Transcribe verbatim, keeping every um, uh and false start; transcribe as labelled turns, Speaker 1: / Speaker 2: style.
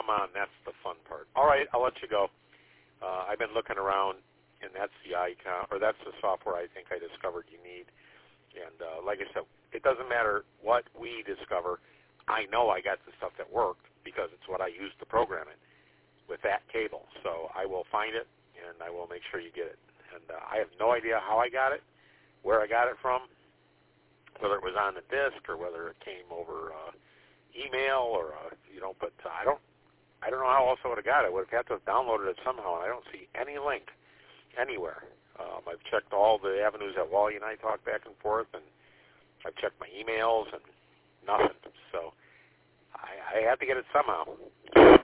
Speaker 1: come on. That's the fun part. All right, I'll let you go. Uh, I've been looking around, and that's the icon, or that's the software I think I discovered you need. And uh, like I said, it doesn't matter what we discover. I know I got the stuff that worked because it's what I used to program it with that cable. So I will find it, and I will make sure you get it. And uh, I have no idea how I got it, where I got it from, whether it was on the disc or whether it came over uh, email or, uh, you know, but uh, I don't I don't know how else I would have got it. I would have had to have downloaded it somehow, and I don't see any link anywhere. Um, I've checked all the avenues that Wally and I talk back and forth, and I've checked my emails and nothing. So I, I had to get it somehow.